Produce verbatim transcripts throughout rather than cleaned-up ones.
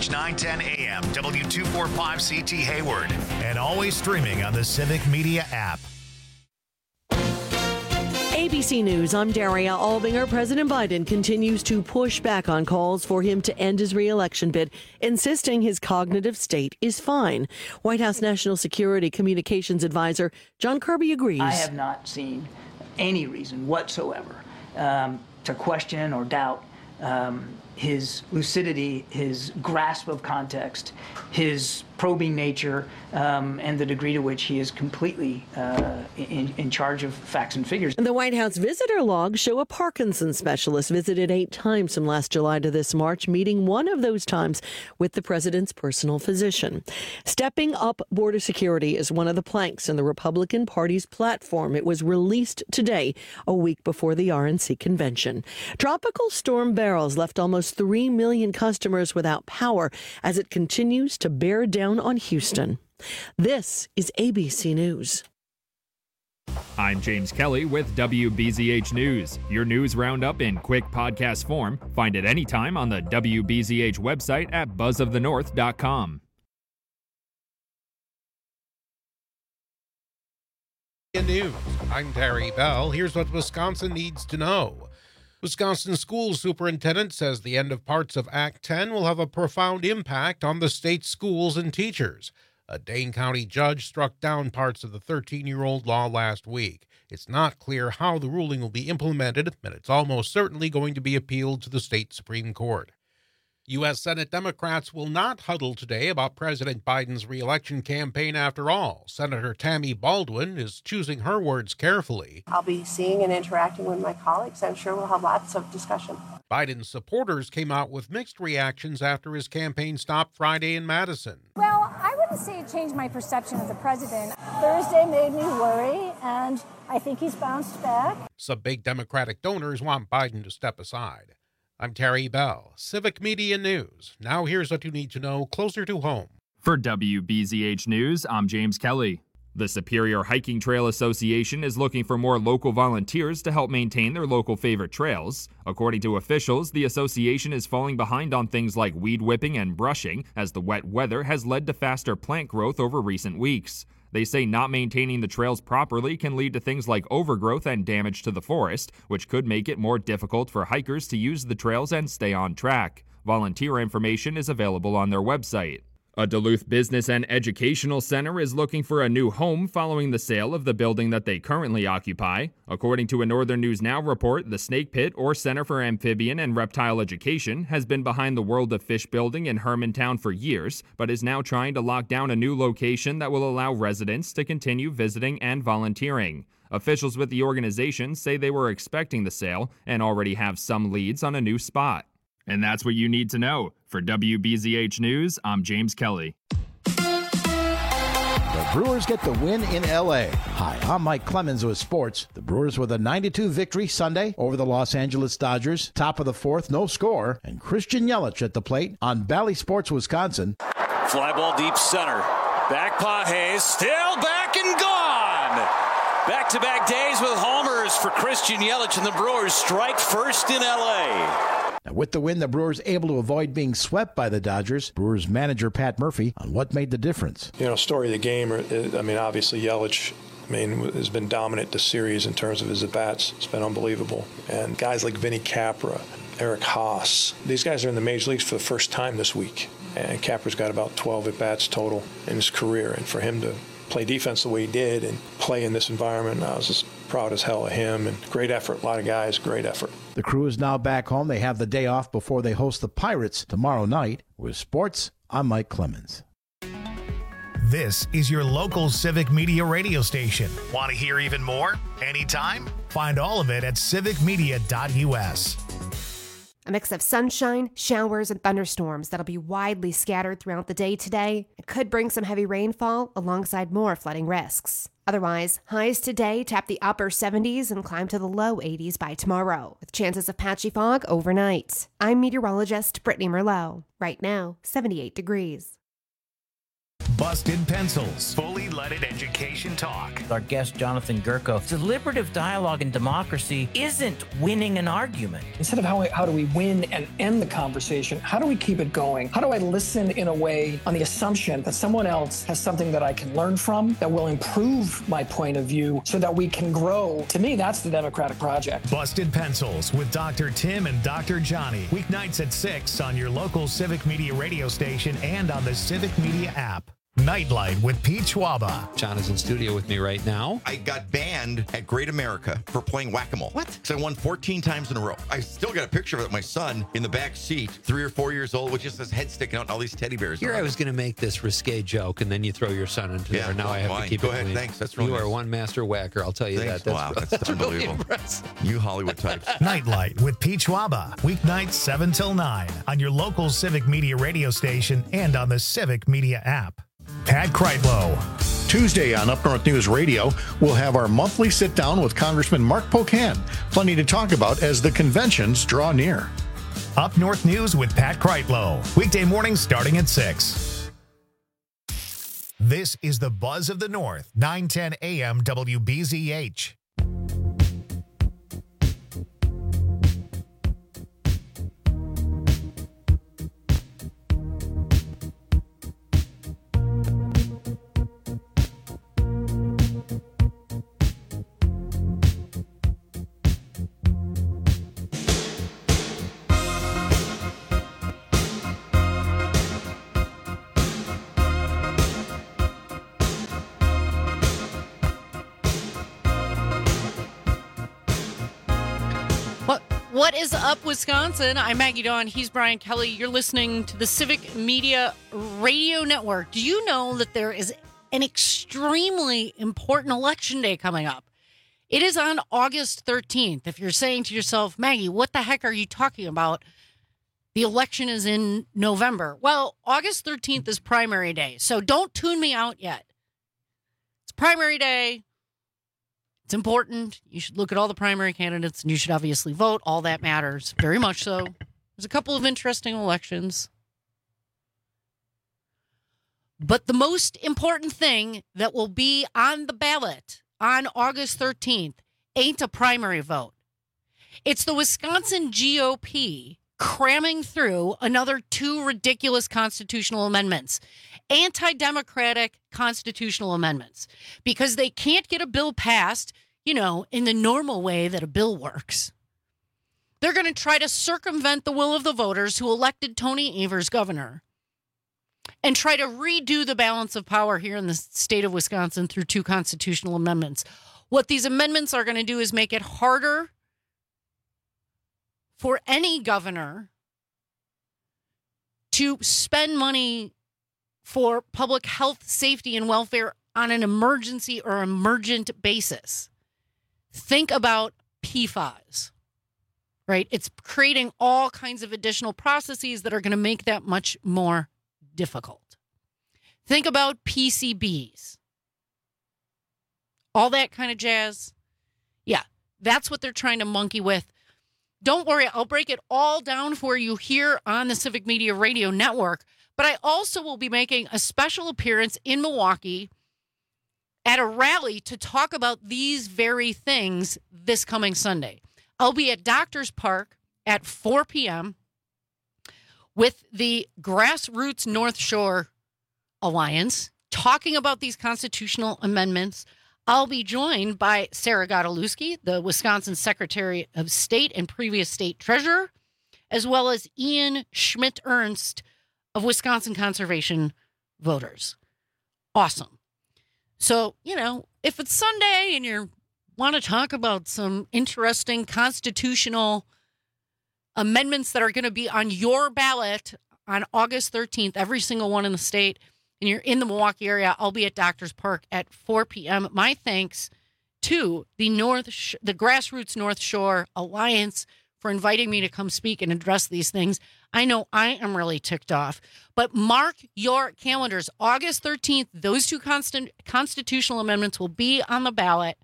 H nine ten A M, W two forty-five C T Hayward, and always streaming on the Civic Media app. A B C News, I'm Daria Albinger. President Biden continues to push back on calls for him to end his re-election bid, insisting his cognitive state is fine. White House National Security Communications Advisor John Kirby agrees. I have not seen any reason whatsoever um, to question or doubt um, his lucidity, his grasp of context, his probing nature, um, and the degree to which he is completely uh, in, in charge of facts and figures. The White House visitor logs show a Parkinson's specialist visited eight times from last July to this March, meeting one of those times with the president's personal physician. Stepping up border security is one of the planks in the Republican Party's platform. It was released today, a week before the R N C convention. Tropical Storm Barrels left almost three million customers without power as it continues to bear down on Houston. This is A B C News. I'm James Kelly with W B Z H News, your news roundup in quick podcast form. Find it anytime on the W B Z H website at buzz of the north dot com. News. I'm Terry Bell. Here's what Wisconsin needs to know. Wisconsin school superintendent says the end of parts of Act ten will have a profound impact on the state's schools and teachers. A Dane County judge struck down parts of the thirteen-year-old law last week. It's not clear how the ruling will be implemented, and it's almost certainly going to be appealed to the state Supreme Court. U S. Senate Democrats will not huddle today about President Biden's re-election campaign after all. Senator Tammy Baldwin is choosing her words carefully. I'll be seeing and interacting with my colleagues. I'm sure we'll have lots of discussion. Biden's supporters came out with mixed reactions after his campaign stopped Friday in Madison. Well, I wouldn't say it changed my perception of the president. Thursday made me worry, and I think he's bounced back. Some big Democratic donors want Biden to step aside. I'm Terry Bell, Civic Media News. Now here's what you need to know closer to home. For W B Z H News, I'm James Kelly. The Superior Hiking Trail Association is looking for more local volunteers to help maintain their local favorite trails. According to officials, the association is falling behind on things like weed whipping and brushing, as the wet weather has led to faster plant growth over recent weeks. They say not maintaining the trails properly can lead to things like overgrowth and damage to the forest, which could make it more difficult for hikers to use the trails and stay on track. Volunteer information is available on their website. A Duluth Business and Educational Center is looking for a new home following the sale of the building that they currently occupy. According to a Northern News Now report, the Snake Pit, or Center for Amphibian and Reptile Education, has been behind the World of Fish building in Hermantown for years, but is now trying to lock down a new location that will allow residents to continue visiting and volunteering. Officials with the organization say they were expecting the sale and already have some leads on a new spot. And that's what you need to know. For W B Z H News, I'm James Kelly. The Brewers get the win in L A. Hi, I'm Mike Clemens with sports. The Brewers with a nine to two victory Sunday over the Los Angeles Dodgers. Top of the fourth, no score. And Christian Yelich at the plate on Bally Sports, Wisconsin. Fly ball deep center. Back Pages, still back and gone. Back-to-back days with homers for Christian Yelich, and the Brewers strike first in L A. Now, with the win, the Brewers able to avoid being swept by the Dodgers. Brewers manager Pat Murphy on what made the difference. You know, story of the game, I mean, obviously Yelich, I mean, has been dominant this series in terms of his at-bats. It's been unbelievable. And guys like Vinny Capra, Eric Haas, these guys are in the major leagues for the first time this week. And Capra's got about twelve at-bats total in his career. And for him to play defense the way he did and play in this environment, I was just proud as hell of him. And great effort. A lot of guys, great effort. The crew is now back home. They have the day off before they host the Pirates tomorrow night. With sports, I'm Mike Clemens. This is your local Civic Media radio station. Want to hear even more? Anytime? Find all of it at civic media dot u s. A mix of sunshine, showers, and thunderstorms that'll be widely scattered throughout the day today. It could bring some heavy rainfall alongside more flooding risks. Otherwise, highs today tap the upper seventies and climb to the low eighties by tomorrow, with chances of patchy fog overnight. I'm meteorologist Brittany Merlot. Right now, seventy-eight degrees. Busted Pencils, fully leaded education talk. Our guest, Jonathan Gurko, deliberative dialogue and democracy isn't winning an argument. Instead of how, how do we win and end the conversation, how do we keep it going? How do I listen in a way on the assumption that someone else has something that I can learn from, that will improve my point of view so that we can grow? To me, that's the democratic project. Busted Pencils with Doctor Tim and Doctor Johnny. Weeknights at six on your local Civic Media radio station and on the Civic Media app. Nightlight with Pete Schwaba. John is in studio with me right now. I got banned at Great America for playing whack-a-mole. What? Because I won fourteen times in a row. I still got a picture of it, my son in the back seat, three or four years old, with just his head sticking out and all these teddy bears. Here I was going to make this risque joke, and then you throw your son into yeah, there. Now well, I have fine. to keep Go it ahead. clean. Thanks. That's really You nice. are one master whacker. I'll tell you Thanks. that. That's, wow, that's, that's unbelievable. Really impressive. You Hollywood types. Nightlight with Pete Schwaba. Weeknights seven till nine on your local Civic Media radio station and on the Civic Media app. Pat Kreitlow. Tuesday on Up North News Radio, we'll have our monthly sit-down with Congressman Mark Pocan. Plenty to talk about as the conventions draw near. Up North News with Pat Kreitlow. Weekday mornings starting at six. This is the Buzz of the North, nine ten A M W B Z H. What is up, Wisconsin? I'm Maggie Dawn. He's Brian Kelly. You're listening to the Civic Media Radio Network. Do you know that there is an extremely important election day coming up? It is on August thirteenth. If you're saying to yourself, Maggie, what the heck are you talking about? The election is in November. Well, August thirteenth is primary day, so don't tune me out yet. It's primary day. It's important. You should look at all the primary candidates, and you should obviously vote. All that matters, very much so. There's a couple of interesting elections. But the most important thing that will be on the ballot on August thirteenth ain't a primary vote. It's the Wisconsin G O P cramming through another two ridiculous constitutional amendments. Anti-democratic constitutional amendments, because they can't get a bill passed, you know, in the normal way that a bill works. They're going to try to circumvent the will of the voters who elected Tony Evers governor and try to redo the balance of power here in the state of Wisconsin through two constitutional amendments. What these amendments are going to do is make it harder for any governor to spend money for public health, safety, and welfare on an emergency or emergent basis. Think about P FAS, right? It's creating all kinds of additional processes that are going to make that much more difficult. Think about P C Bs. All that kind of jazz. Yeah, that's what they're trying to monkey with. Don't worry, I'll break it all down for you here on the Civic Media Radio Network. But I also will be making a special appearance in Milwaukee at a rally to talk about these very things this coming Sunday. I'll be at Doctors Park at four p.m. with the Grassroots North Shore Alliance talking about these constitutional amendments. I'll be joined by Sarah Godolewski, the Wisconsin Secretary of State and previous state treasurer, as well as Ian Schmidt-Ernst of Wisconsin Conservation Voters. Awesome. So, you know, if it's Sunday and you want to talk about some interesting constitutional amendments that are going to be on your ballot on August thirteenth, every single one in the state, and you're in the Milwaukee area, I'll be at Doctors Park at four p.m. My thanks to the North, Sh- the Grassroots North Shore Alliance for inviting me to come speak and address these things. I know I am really ticked off, but mark your calendars. August thirteenth, those two constant constitutional amendments will be on the ballot.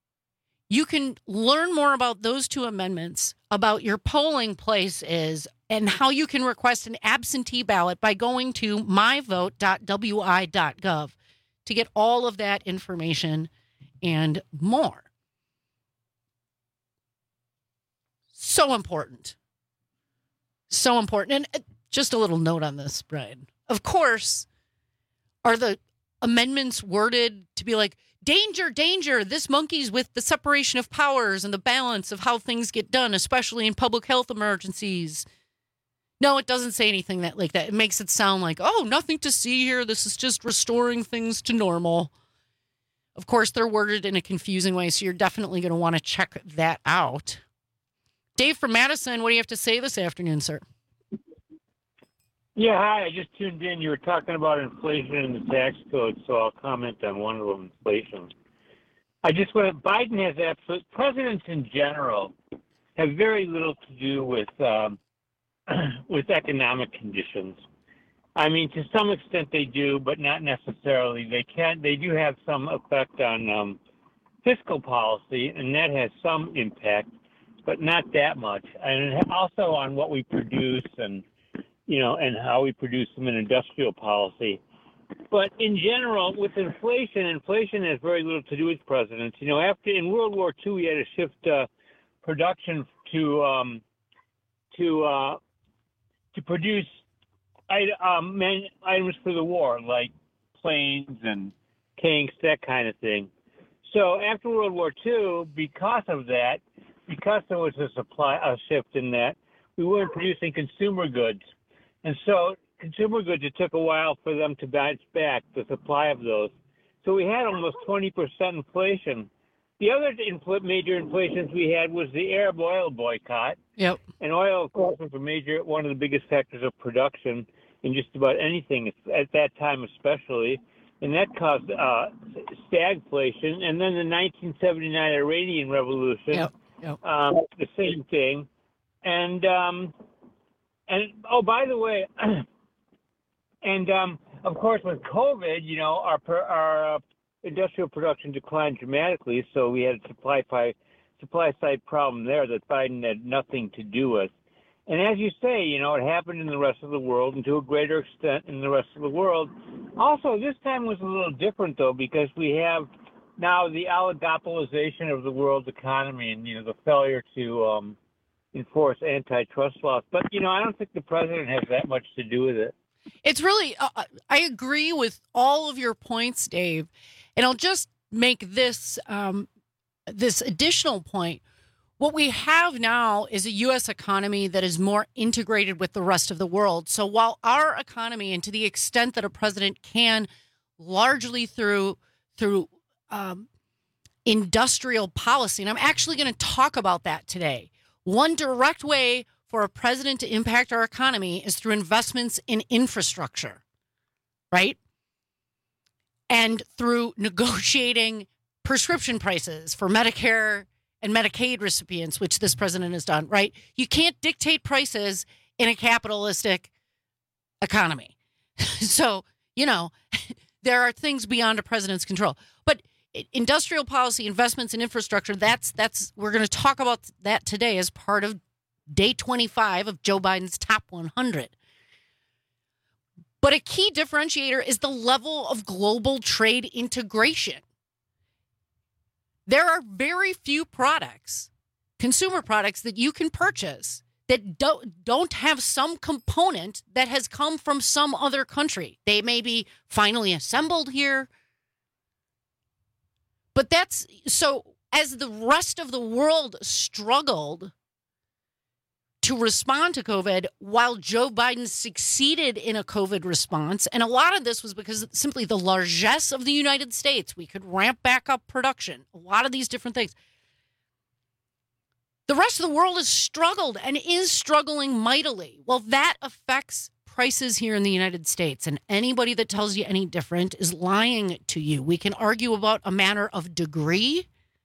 You can learn more about those two amendments, about your polling places and how you can request an absentee ballot by going to my vote dot w i dot gov to get all of that information and more. So important. So important. And just a little note on this, Brian. Of course, are the amendments worded to be like, danger, danger, this monkey's with the separation of powers and the balance of how things get done, especially in public health emergencies? No, it doesn't say anything that like that. It makes it sound like, oh, nothing to see here. This is just restoring things to normal. Of course, they're worded in a confusing way, so you're definitely going to want to check that out. Dave from Madison, what do you have to say this afternoon, sir? Yeah, hi. I just tuned in. You were talking about inflation and the tax code, so I'll comment on one of them, inflation. I just want to, Biden has absolute, presidents in general have very little to do with um, with economic conditions. I mean, to some extent they do, but not necessarily. They can, they do have some effect on um, fiscal policy, and that has some impact, but not that much. And also on what we produce and you know, and how we produce them in industrial policy. But in general, with inflation, inflation has very little to do with presidents. You know, after in World War Two, we had to shift uh, production to um, to uh, to produce um, man, items for the war, like planes and tanks, that kind of thing. So after World War Two, because of that, because there was a supply a shift in that, we weren't producing consumer goods. And so consumer goods, it took a while for them to bounce back, the supply of those. So we had almost twenty percent inflation. The other infl- major inflations we had was the Arab oil boycott. Yep. And oil, of course, was a major, one of the biggest factors of production in just about anything, at that time especially. And that caused uh, stagflation. And then the nineteen seventy-nine Iranian Revolution, yep. Yep. Um, the same thing. And... Um, And, oh, by the way, and, um, of course, with COVID, you know, our our uh, industrial production declined dramatically, so we had a supply side, supply side problem there that Biden had nothing to do with. And as you say, you know, it happened in the rest of the world and to a greater extent in the rest of the world. Also, this time was a little different, though, because we have now the oligopolization of the world's economy and, you know, the failure to um, – enforce antitrust laws. But, you know, I don't think the president has that much to do with it. It's really, uh, I agree with all of your points, Dave. And I'll just make this, um, this additional point. What we have now is a U S economy that is more integrated with the rest of the world. So while our economy, and to the extent that a president can, largely through, through um, industrial policy, and I'm actually going to talk about that today. One direct way for a president to impact our economy is through investments in infrastructure, right? And through negotiating prescription prices for Medicare and Medicaid recipients, which this president has done, right? You can't dictate prices in a capitalistic economy. So, you know, there are things beyond a president's control. But industrial policy, investments in infrastructure, that's that's we're going to talk about that today as part of day twenty-five of Joe Biden's top one hundred. But a key differentiator is the level of global trade integration. There are very few products, consumer products, that you can purchase that don't, don't have some component that has come from some other country. They may be finally assembled here. But that's so as the rest of the world struggled to respond to COVID, while Joe Biden succeeded in a COVID response, and a lot of this was because simply the largesse of the United States, we could ramp back up production, a lot of these different things. The rest of the world has struggled and is struggling mightily. Well, that affects prices here in the United States, and anybody that tells you any different is lying to you. We can argue about a matter of degree,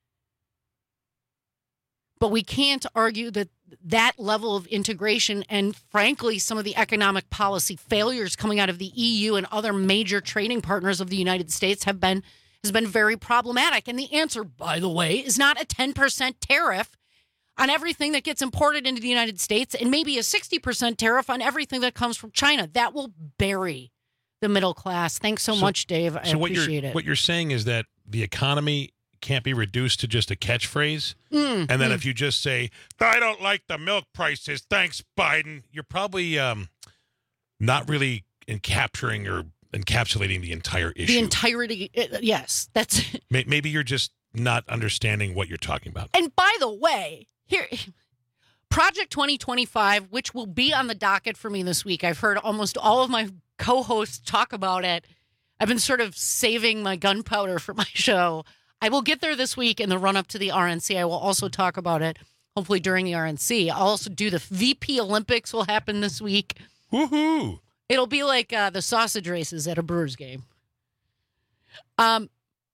but we can't argue that that level of integration and, frankly, some of the economic policy failures coming out of the E U and other major trading partners of the United States have been has been very problematic. And the answer, by the way, is not a ten percent tariff on everything that gets imported into the United States and maybe a sixty percent tariff on everything that comes from China. That will bury the middle class. Thanks so, so much, Dave. I so what appreciate you're, it. What you're saying is that the economy can't be reduced to just a catchphrase. Mm, and then mm. if you just say, I don't like the milk prices, thanks, Biden, you're probably um, not really in capturing or encapsulating the entire issue. The entirety, uh, yes. that's. Maybe you're just not understanding what you're talking about. And by the way, here, Project twenty twenty-five, which will be on the docket for me this week. I've heard almost all of my co-hosts talk about it. I've been sort of saving my gunpowder for my show. I will get there this week in the run-up to the R N C. I will also talk about it, hopefully during the R N C. I'll also do the V P Olympics will happen this week. Woohoo! It'll be like uh, the sausage races at a Brewers game. Um,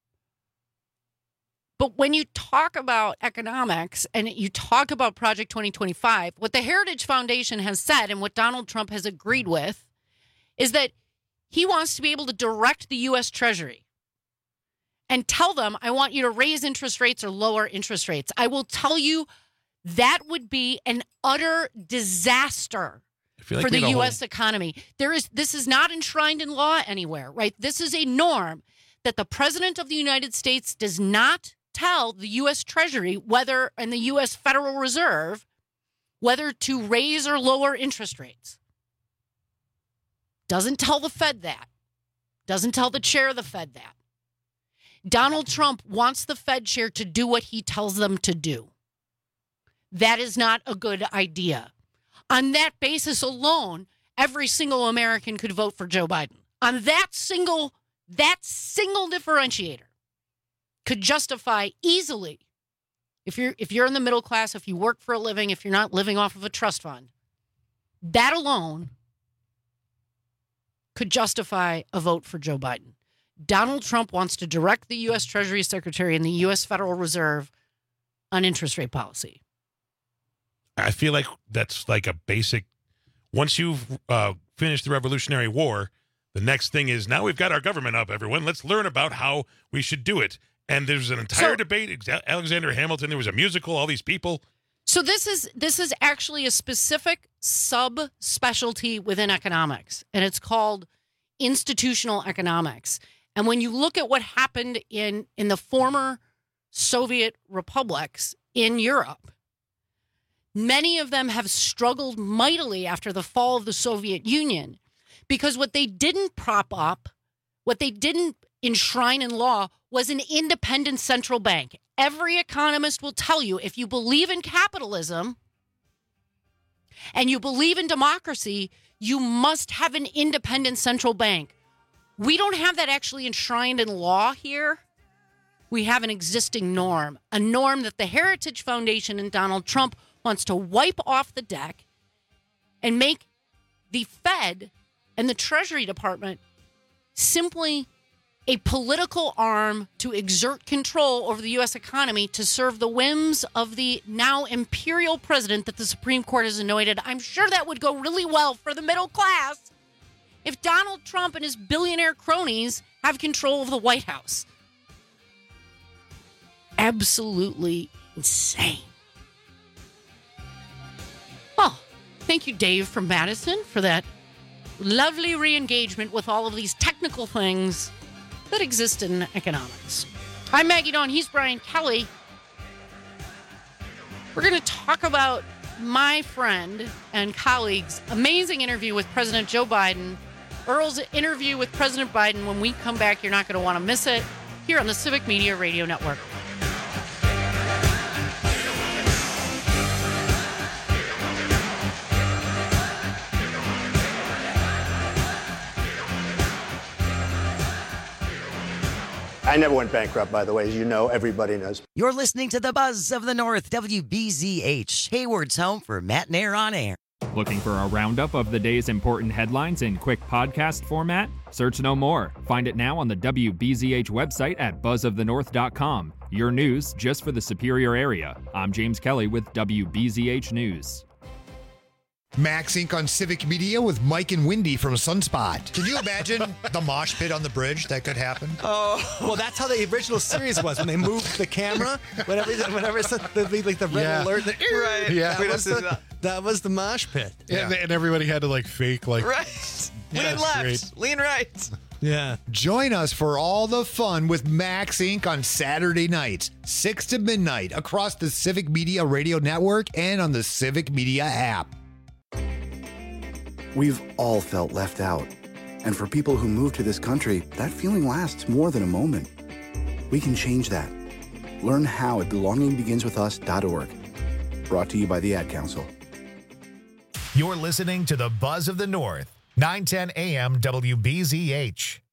but when you talk about economics and you talk about Project twenty twenty-five, what the Heritage Foundation has said and what Donald Trump has agreed with is that he wants to be able to direct the U S Treasury and tell them, I want you to raise interest rates or lower interest rates. I will tell you that would be an utter disaster like for the whole- U S economy. There is this is not enshrined in law anywhere, right? This is a norm that the President of the United States does not tell the U S Treasury whether, and the U S Federal Reserve, whether to raise or lower interest rates. Doesn't tell the Fed that. Doesn't tell the chair of the Fed that. Donald Trump wants the Fed chair to do what he tells them to do. That is not a good idea. On that basis alone, every single American could vote for Joe Biden. On that single, that single differentiator could justify easily, if you're if you're in the middle class, if you work for a living, if you're not living off of a trust fund, that alone could justify a vote for Joe Biden. Donald Trump wants to direct the U S Treasury Secretary and the U S Federal Reserve on interest rate policy. I feel like that's like a basic, once you've uh, finished the Revolutionary War, the next thing is, now we've got our government up, everyone. Let's learn about how we should do it. And there's an entire So- debate. Alexander Hamilton, there was a musical, all these people. So this is this is actually a specific subspecialty within economics, and it's called institutional economics. And when you look at what happened in, in the former Soviet republics in Europe, many of them have struggled mightily after the fall of the Soviet Union because what they didn't prop up, what they didn't enshrine in law was an independent central bank. Every economist will tell you if you believe in capitalism and you believe in democracy, you must have an independent central bank. We don't have that actually enshrined in law here. We have an existing norm, a norm that the Heritage Foundation and Donald Trump wants to wipe off the deck and make the Fed and the Treasury Department simply a political arm to exert control over the U S economy to serve the whims of the now imperial president that the Supreme Court has anointed. I'm sure that would go really well for the middle class if Donald Trump and his billionaire cronies have control of the White House. Absolutely insane. Oh, thank you, Dave from Madison, for that lovely re-engagement with all of these technical things that exist in economics. I'm Maggie Dawn. He's Brian Kelly. We're going to talk about my friend and colleague's amazing interview with President Joe Biden. Earl's interview with President Biden. When we come back, you're not going to want to miss it here on the Civic Media Radio Network. I never went bankrupt, by the way, as you know, everybody knows. You're listening to the Buzz of the North, W B Z H, Hayward's home for Matt and Air on Air. Looking for a roundup of the day's important headlines in quick podcast format? Search no more. Find it now on the W B Z H website at buzz of the north dot com. Your news just for the Superior area. I'm James Kelly with W B Z H News. Max Incorporated on Civic Media with Mike and Wendy from Sunspot. Can you imagine the mosh pit on the bridge that could happen? Oh, well, that's how the original series was when they moved the camera. Whenever, whenever it's the, the, like the red Yeah. alert, the, Right. Yeah, We that was, just- the, that was the mosh pit. Yeah. And, and everybody had to like fake like Right. Yeah, Lean left, great. lean right. Yeah. Join us for all the fun with Max Incorporated on Saturday nights, six to midnight, across the Civic Media Radio Network and on the Civic Media app. We've all felt left out. And for people who move to this country, that feeling lasts more than a moment. We can change that. Learn how at belonging begins with us dot org. Brought to you by the Ad Council. You're listening to the Buzz of the North, nine ten A M W B Z H.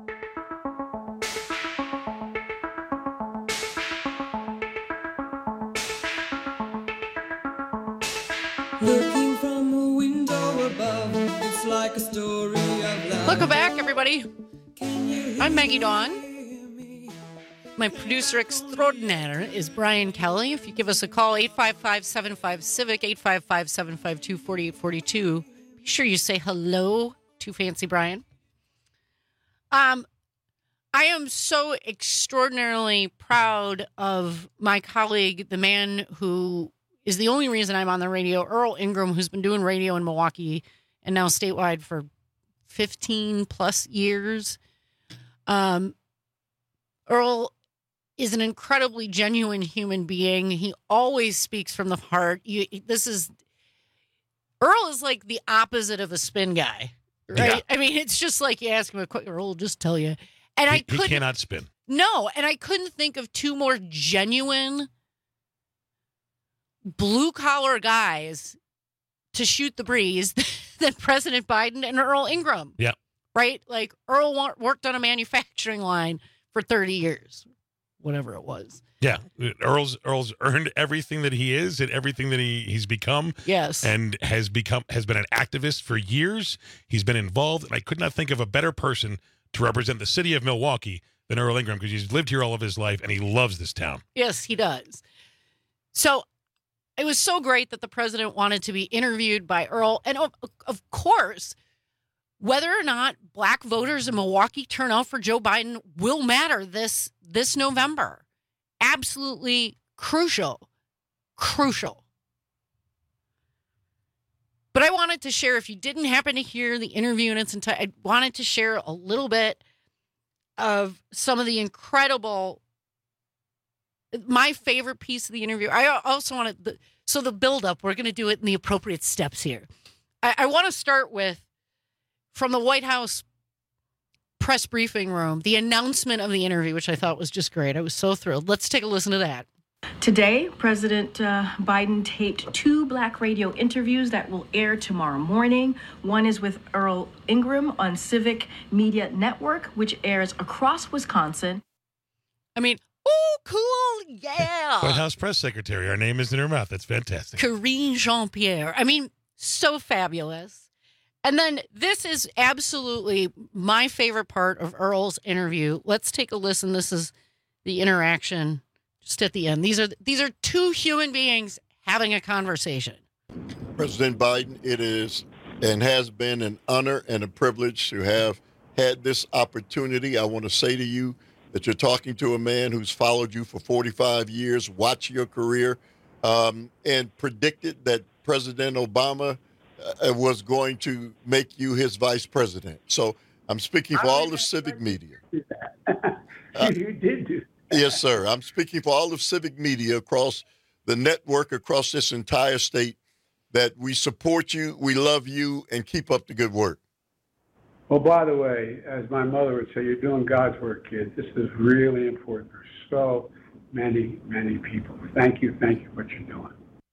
Looking from a window above, it's like a story of love. Welcome back, everybody. I'm Maggie Dawn. My producer extraordinaire is Brian Kelly. If you give us a call, eight five five, seven five, CIVIC, eight five five, seven five two, four eight four two. Be sure you say hello to Fancy Brian. Um, I am so extraordinarily proud of my colleague, the man who is the only reason I'm on the radio, Earl Ingram, who's been doing radio in Milwaukee and now statewide for fifteen plus years. Um, Earl is an incredibly genuine human being. He always speaks from the heart. You, this is Earl is like the opposite of a spin guy, right? Yeah. I mean, it's just like you ask him a question, Earl will just tell you. And he, I couldn't, he cannot spin. No, and I couldn't think of two more genuine blue collar guys to shoot the breeze than President Biden and Earl Ingram. Yeah. Right? Like Earl wa- worked on a manufacturing line for thirty years, whatever it was. Yeah, Earl's Earl's earned everything that he is and everything that he, he's become. Yes. And has become has been an activist for years. He's been involved, and I could not think of a better person to represent the city of Milwaukee than Earl Ingram, because he's lived here all of his life and he loves this town. Yes, he does. So it was so great that the president wanted to be interviewed by Earl. And of, of course, whether or not black voters in Milwaukee turn out for Joe Biden will matter this this November. Absolutely crucial. Crucial. But I wanted to share, if you didn't happen to hear the interview in its entirety, I wanted to share a little bit of some of the incredible, my favorite piece of the interview. I also wanted, the, so the buildup, we're going to do it in the appropriate steps here. I, I want to start with, from the White House press briefing room, the announcement of the interview, which I thought was just great. I was so thrilled. Let's take a listen to that. Today, President uh, Biden taped two black radio interviews that will air tomorrow morning. One is with Earl Ingram on Civic Media Network, which airs across Wisconsin. I mean, oh, cool, yeah. White House press secretary. Our name is in her mouth. That's fantastic. Karine Jean-Pierre. I mean, so fabulous. And then this is absolutely my favorite part of Earl's interview. Let's take a listen. This is the interaction just at the end. These are these are two human beings having a conversation. President Biden, it is and has been an honor and a privilege to have had this opportunity. I want to say to you that you're talking to a man who's followed you for forty-five years, watched your career, um, and predicted that President Obama uh, was going to make you his vice president. So I'm speaking for all the civic media. Uh, you did do that. Yes, sir. I'm speaking for all of civic media across the network, across this entire state, that we support you, we love you, and keep up the good work. Well, by the way, as my mother would say, you're doing God's work, kid. This is really important for so many, many people. Thank you. Thank you for what you're doing.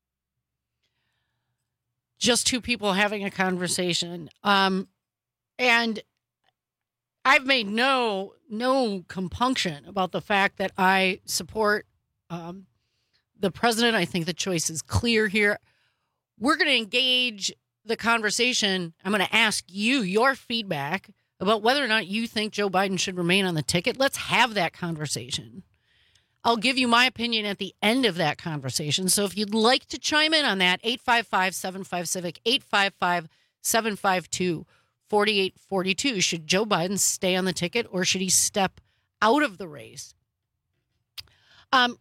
Just two people having a conversation. Um, and I've made no no compunction about the fact that I support um, the president. I think the choice is clear here. We're going to engage the conversation. I'm going to ask you your feedback about whether or not you think Joe Biden should remain on the ticket. Let's have that conversation. I'll give you my opinion at the end of that conversation. So if you'd like to chime in on that, eight five five, seven five, CIVIC, eight five five, seven five two, four eight four two. Should Joe Biden stay on the ticket or should he step out of the race? Um,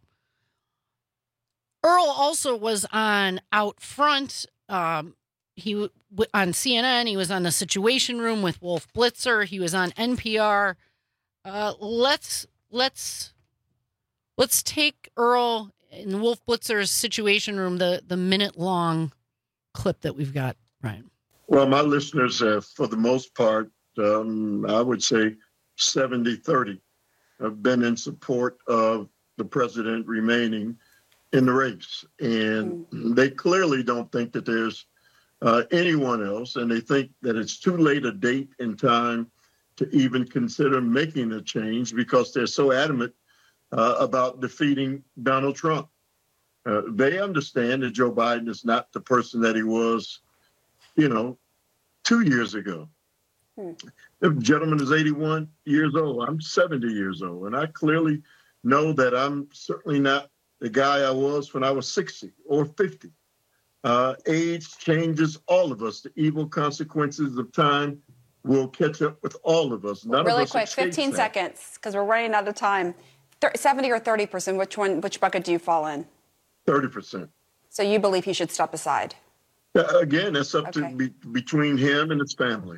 Earl also was on Out Front. Um, he w- on C N N. He was on the Situation Room with Wolf Blitzer. He was on N P R. Uh, let's let's let's take Earl in Wolf Blitzer's Situation Room, the the minute long clip that we've got, Ryan. Well, my listeners have, for the most part, um, I would say seventy thirty, have been in support of the president remaining in the race. And mm-hmm. they clearly don't think that there's uh, anyone else, and they think that it's too late a date and time to even consider making a change because they're so adamant uh, about defeating Donald Trump. Uh, they understand that Joe Biden is not the person that he was, you know, two years ago. Hmm. The gentleman is eighty-one years old. I'm seventy years old. And I clearly know that I'm certainly not the guy I was when I was sixty or fifty. Uh, age changes all of us. The evil consequences of time will catch up with all of us. None really of us quick, fifteen that. seconds, because we're running out of time. seventy or thirty percent, which one, which bucket do you fall in? thirty percent. So you believe he should step aside? Uh, again, that's up Okay. to be, between him and his family.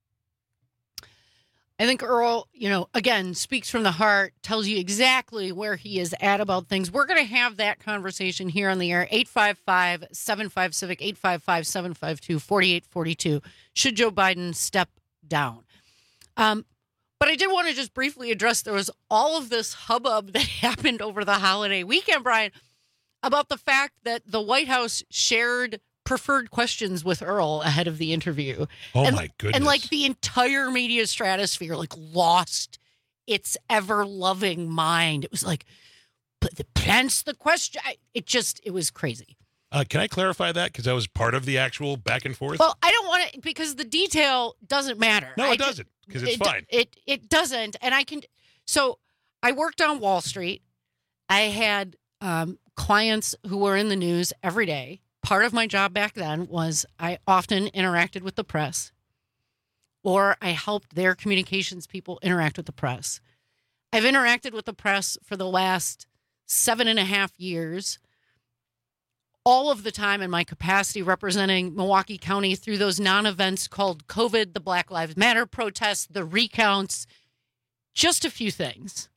I think Earl, you know, again, speaks from the heart, tells you exactly where he is at about things. We're going to have that conversation here on the air. eight five five, seven five, CIVIC, eight five five, seven five two, four eight four two. Should Joe Biden step down? Um, but I did want to just briefly address, there was all of this hubbub that happened over the holiday weekend, Brian, about the fact that the White House shared preferred questions with Earl ahead of the interview. Oh, and, my goodness. And like the entire media stratosphere like lost its ever-loving mind. It was like, but the plants the question. I, it just, it was crazy. Uh, can I clarify that? Because that was part of the actual back and forth? Well, I don't want to, because the detail doesn't matter. No, it I doesn't, because it's it, fine. It, it doesn't. And I can, so I worked on Wall Street. I had um, clients who were in the news every day. Part of my job back then was I often interacted with the press, or I helped their communications people interact with the press. I've interacted with the press for the last seven and a half years, all of the time in my capacity representing Milwaukee County through those non-events called COVID, the Black Lives Matter protests, the recounts, just a few things.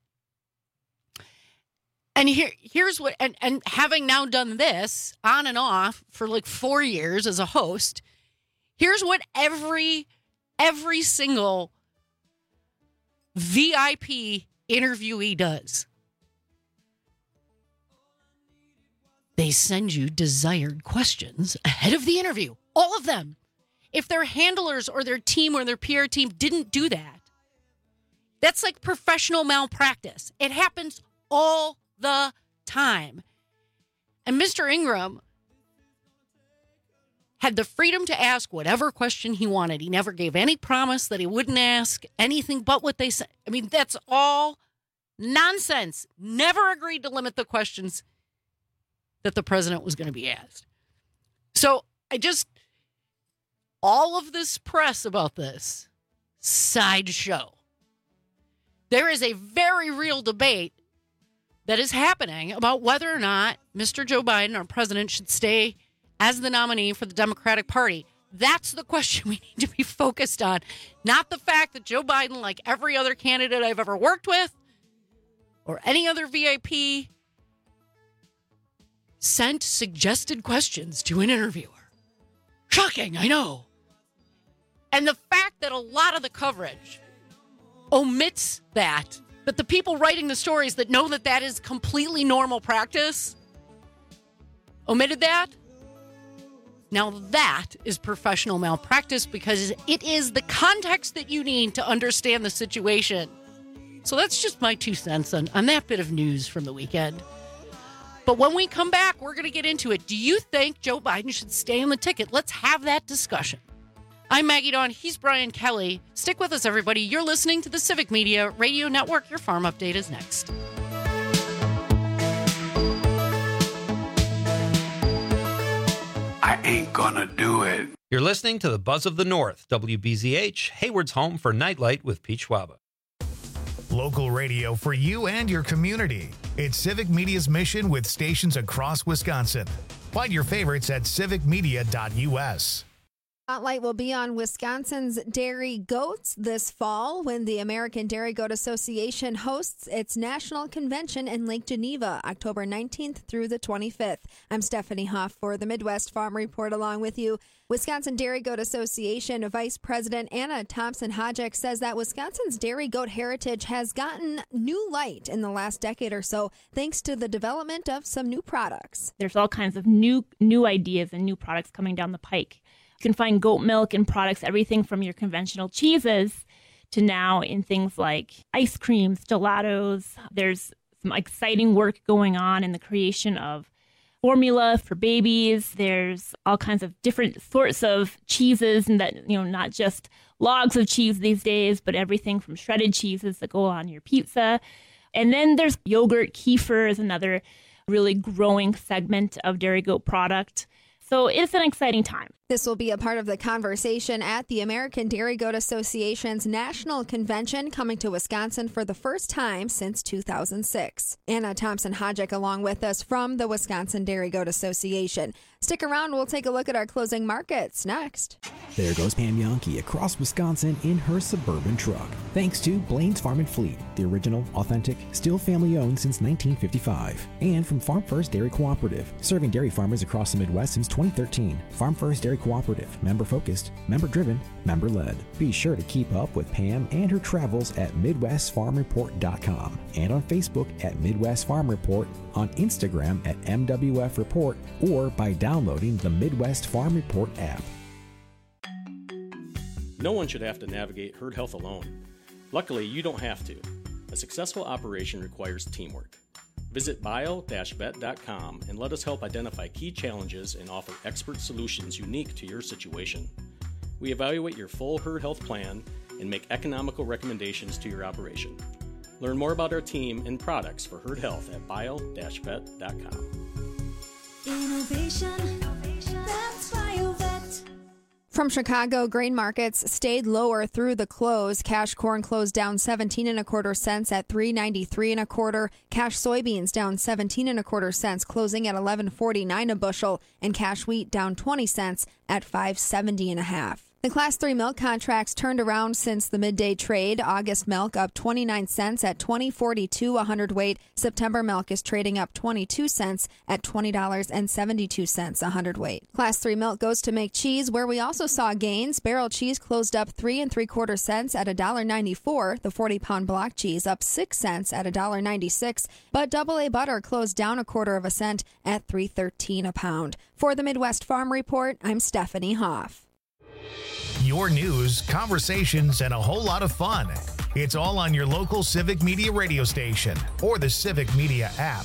And here, here's what, and, and having now done this on and off for like four years as a host, here's what every, every single V I P interviewee does. They send you desired questions ahead of the interview. All of them. If their handlers or their team or their P R team didn't do that, that's like professional malpractice. It happens all the time. And Mister Ingram had the freedom to ask whatever question he wanted. He never gave any promise that he wouldn't ask anything but what they said. I mean, that's all nonsense. Never agreed to limit the questions that the president was going to be asked. So I just, all of this press about this, sideshow. There is a very real debate that is happening about whether or not Mister Joe Biden, our president, should stay as the nominee for the Democratic Party. That's the question we need to be focused on, not the fact that Joe Biden, like every other candidate I've ever worked with or any other V I P, sent suggested questions to an interviewer. Shocking, I know. And the fact that a lot of the coverage omits that, that the people writing the stories that know that that is completely normal practice omitted that. Now that is professional malpractice because it is the context that you need to understand the situation. So that's just my two cents on, on that bit of news from the weekend. But when we come back, we're going to get into it. Do you think Joe Biden should stay on the ticket? Let's have that discussion. I'm Maggie Dawn. He's Brian Kelly. Stick with us, everybody. You're listening to the Civic Media Radio Network. Your Farm Update is next. ain't gonna do it. You're listening to the Buzz of the North, W B Z H, Hayward's home for Nightlight with Pete Schwaba. Local radio for you and your community. It's Civic Media's mission with stations across Wisconsin. Find your favorites at civic media dot u s. Spotlight will be on Wisconsin's dairy goats this fall when the American Dairy Goat Association hosts its national convention in Lake Geneva, October nineteenth through the twenty-fifth. I'm Stephanie Hoff for the Midwest Farm Report along with you. Wisconsin Dairy Goat Association Vice President Anna Thompson-Hodgeck says that Wisconsin's dairy goat heritage has gotten new light in the last decade or so thanks to the development of some new products. There's all kinds of new new ideas and new products coming down the pike. You can find goat milk in products, everything from your conventional cheeses to now in things like ice creams, gelatos. There's some exciting work going on in the creation of formula for babies. There's all kinds of different sorts of cheeses, and that, you know, not just logs of cheese these days, but everything from shredded cheeses that go on your pizza. And then there's yogurt. Kefir is another really growing segment of dairy goat product. So it's an exciting time. This will be a part of the conversation at the American Dairy Goat Association's National Convention coming to Wisconsin for the first time since two thousand six. Anna Thompson-Hodgeck along with us from the Wisconsin Dairy Goat Association. Stick around. We'll take a look at our closing markets next. There goes Pam Yonke across Wisconsin in her Suburban truck. Thanks to Blaine's Farm and Fleet, the original, authentic, still family-owned since nineteen fifty-five. And from Farm First Dairy Cooperative, serving dairy farmers across the Midwest since twenty thirteen. Farm First Dairy Cooperative, member-focused, member-driven, member-led. Be sure to keep up with Pam and her travels at midwest farm report dot com and on Facebook at Midwest Farm Report, on Instagram at M W F Report, or by downloading the Midwest Farm Report app. No one should have to navigate herd health alone. Luckily, you don't have to. A successful operation requires teamwork. Visit bio dash vet dot com and let us help identify key challenges and offer expert solutions unique to your situation. We evaluate your full herd health plan and make economical recommendations to your operation. Learn more about our team and products for herd health at bio dash vet dot com. Innovation, that's BioVet. From Chicago, grain markets stayed lower through the close. Cash corn closed down seventeen and a quarter cents at three ninety-three and a quarter. Cash soybeans down seventeen and a quarter cents, closing at eleven forty-nine a bushel, and cash wheat down twenty cents at five seventy and a half. The Class three milk contracts turned around since the midday trade. August milk up twenty-nine cents at twenty forty-two a hundredweight. September milk is trading up twenty-two cents at twenty dollars and seventy-two cents a hundredweight. Class three milk goes to make cheese, where we also saw gains. Barrel cheese closed up three and three quarter cents at one dollar ninety-four. The forty pound block cheese up six cents at one dollar ninety-six. But double A butter closed down a quarter of a cent at three thirteen a pound. For the Midwest Farm Report, I'm Stephanie Hoff. Your news, conversations, and a whole lot of fun. It's all on your local Civic Media radio station or the Civic Media app.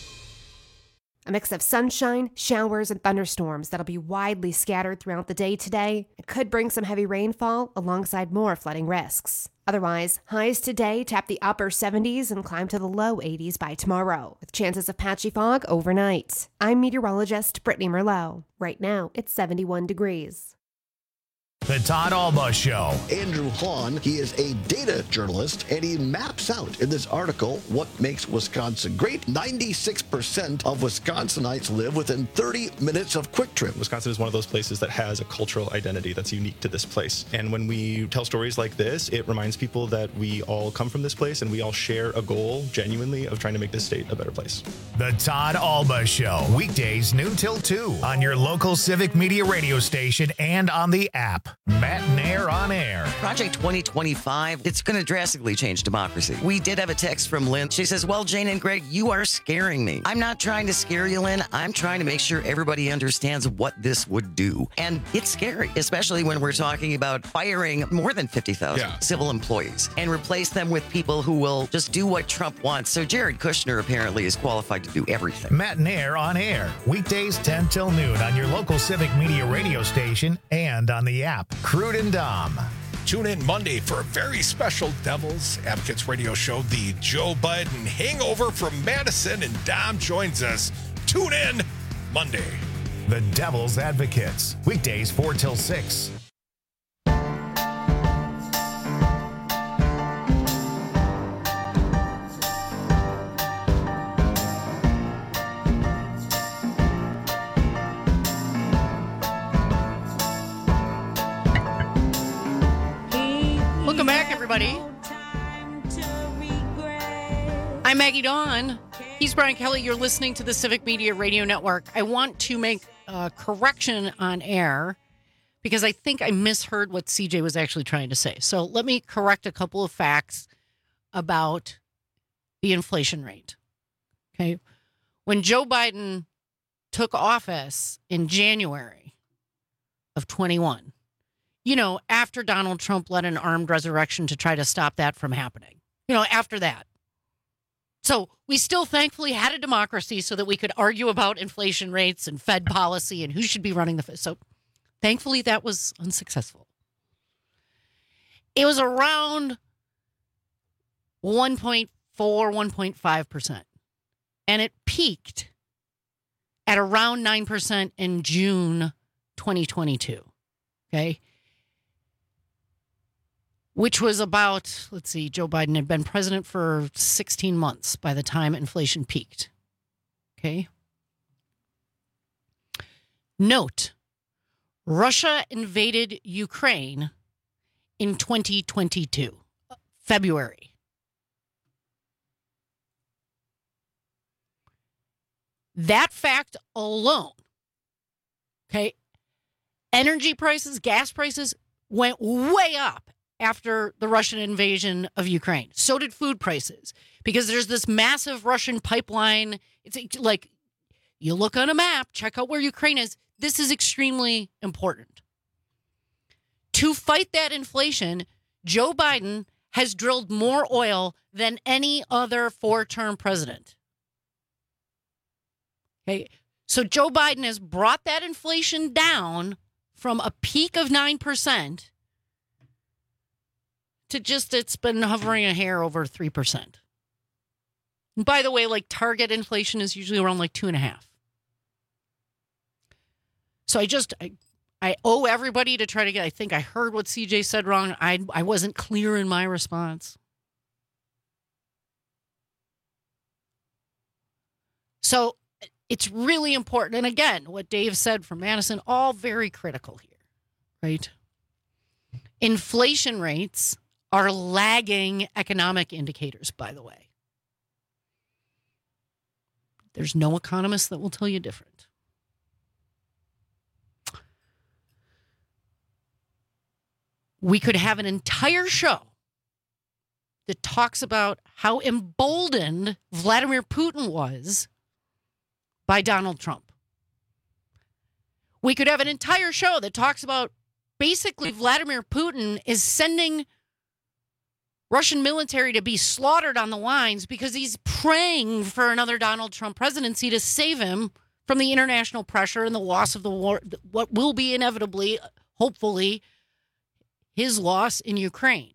A mix of sunshine, showers, and thunderstorms that'll be widely scattered throughout the day today. It could bring some heavy rainfall alongside more flooding risks. Otherwise, highs today tap the upper seventies and climb to the low eighties by tomorrow, with chances of patchy fog overnight. I'm meteorologist Brittany Merlot. Right now, it's seventy-one degrees. The Todd Alba Show. Andrew Hahn, he is a data journalist, and he maps out in this article what makes Wisconsin great. ninety-six percent of Wisconsinites live within thirty minutes of Quick Trip. Wisconsin is one of those places that has a cultural identity that's unique to this place. And when we tell stories like this, it reminds people that we all come from this place and we all share a goal, genuinely, of trying to make this state a better place. The Todd Alba Show. Weekdays noon till two on your local Civic Media radio station and on the app. Matt Nair on air. Project twenty twenty-five, it's going to drastically change democracy. We did have a text from Lynn. She says, well, Jane and Greg, you are scaring me. I'm not trying to scare you, Lynn. I'm trying to make sure everybody understands what this would do. And it's scary, especially when we're talking about firing more than fifty thousand yeah. civil employees and replace them with people who will just do what Trump wants. So Jared Kushner apparently is qualified to do everything. Matt Nair on air. Weekdays ten till noon on your local Civic Media radio station and on the app. Crude and Dom. Tune in Monday for a very special Devil's Advocates radio show, the Joe Biden Hangover from Madison, and Dom joins us. Tune in Monday. The Devil's Advocates. Weekdays four till six. Welcome back, everybody. I'm Maggie Dawn. He's Brian Kelly. You're listening to the Civic Media Radio Network. I want to make a correction on air because I think I misheard what C J was actually trying to say. So let me correct a couple of facts about the inflation rate. Okay. When Joe Biden took office in January of twenty-one, you know, after Donald Trump led an armed resurrection to try to stop that from happening, you know, after that. So we still thankfully had a democracy so that we could argue about inflation rates and Fed policy and who should be running the Fed. So thankfully that was unsuccessful. It was around one point four, one point five percent. And it peaked at around nine percent in June twenty twenty-two. Okay. Which was about, let's see, Joe Biden had been president for sixteen months by the time inflation peaked. Okay. Note, Russia invaded Ukraine in twenty twenty-two, February. That fact alone, okay, energy prices, gas prices went way up after the Russian invasion of Ukraine. So did food prices, because there's this massive Russian pipeline. It's like, you look on a map, check out where Ukraine is. This is extremely important. To fight that inflation, Joe Biden has drilled more oil than any other four-term president. Okay, so Joe Biden has brought that inflation down from a peak of nine percent to just, it's been hovering a hair over three percent. And by the way, like target inflation is usually around like two and a half. So I just, I, I owe everybody to try to get, I think I heard what C J said wrong. I, I wasn't clear in my response. So it's really important. And again, what Dave said from Madison, all very critical here, right? Inflation rates are lagging economic indicators, by the way. There's no economist that will tell you different. We could have an entire show that talks about how emboldened Vladimir Putin was by Donald Trump. We could have an entire show that talks about basically Vladimir Putin is sending Russian military to be slaughtered on the lines because he's praying for another Donald Trump presidency to save him from the international pressure and the loss of the war, what will be inevitably, hopefully, his loss in Ukraine.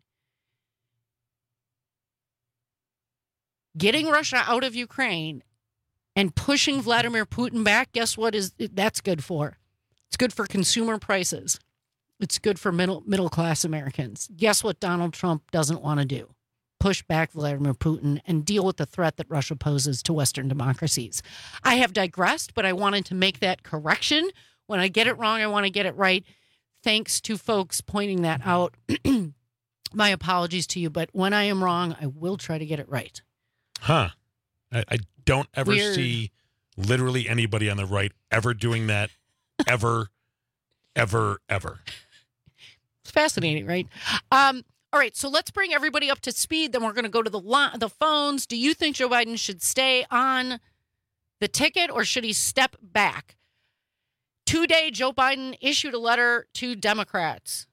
Getting Russia out of Ukraine and pushing Vladimir Putin back, guess what is that's good for? It's good for consumer prices. It's good for middle middle class Americans. Guess what Donald Trump doesn't want to do? Push back Vladimir Putin and deal with the threat that Russia poses to Western democracies. I have digressed, but I wanted to make that correction. When I get it wrong, I want to get it right. Thanks to folks pointing that out. My apologies to you, but when I am wrong, I will try to get it right. Huh. I, I don't ever Weird. see literally anybody on the right ever doing that, ever, ever, ever. It's fascinating, right? Um, all right, so let's bring everybody up to speed. Then we're going to go to the lo- the phones. Do you think Joe Biden should stay on the ticket or should he step back? Today, Joe Biden issued a letter to Democrats.